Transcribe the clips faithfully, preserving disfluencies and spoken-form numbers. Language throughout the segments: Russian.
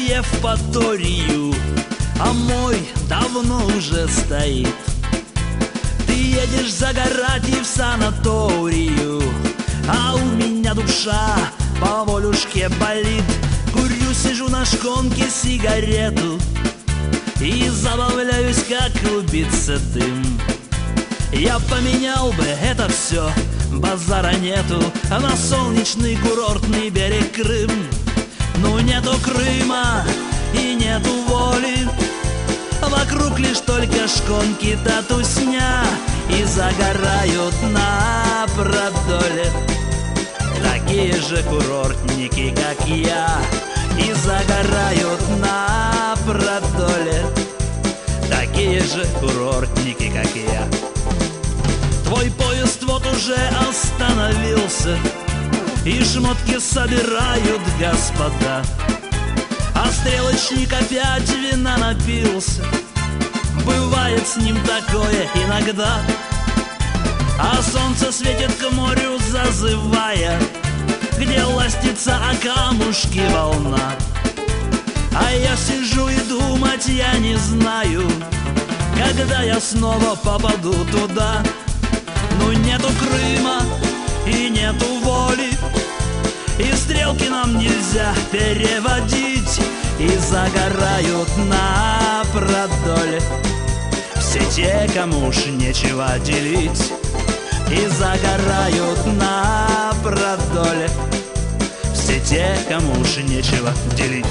Евпаторию, а мой давно уже стоит. Ты едешь загорать и в санаторию, а у меня душа по волюшке болит. Курю, сижу на шконке сигарету и забавляюсь, как убиться дым. Я поменял бы это все, базара нету, на солнечный курортный берег Крым. Но нету Крыма и нету воли, вокруг лишь только шконки да тусня, и загорают на продоле такие же курортники, как я, и загорают на продоле такие же курортники, как я. Твой поезд вот уже остановился, и шмотки собирают господа, а стрелочник опять вина напился. Бывает с ним такое иногда, а солнце светит к морю, зазывая, где ластится о камушки волна. А я сижу и думать я не знаю, когда я снова попаду туда. Но нету Крыма и нету воли, и стрелки нам нельзя переводить, и загорают на продоле все те, кому уж нечего делить, и загорают на продоле все те, кому уж нечего делить.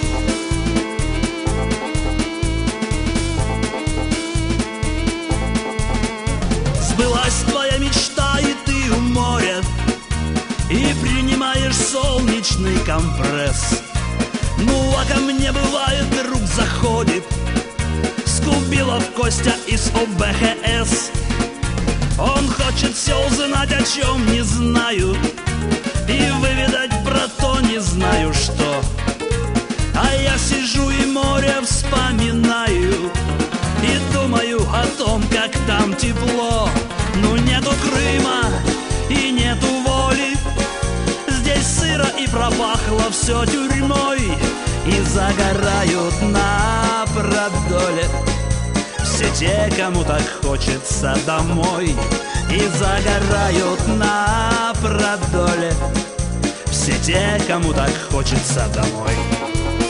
Сбылась твоя мечта, и ты у моря, и принимаешь солнечный компресс. Ну а ко мне бывает друг заходит, Скубилов Костя из О Б Х С. Он хочет все узнать, о чем не знаю, и выведать про то не знаю что. А я сижу и море вспоминаю, и думаю о том, как там тепло. Ну нету Крыма и нету воли, здесь сыро и пропахло все тюрьмой, и загорают на продоле все те, кому так хочется домой, и загорают на продоле все те, кому так хочется домой.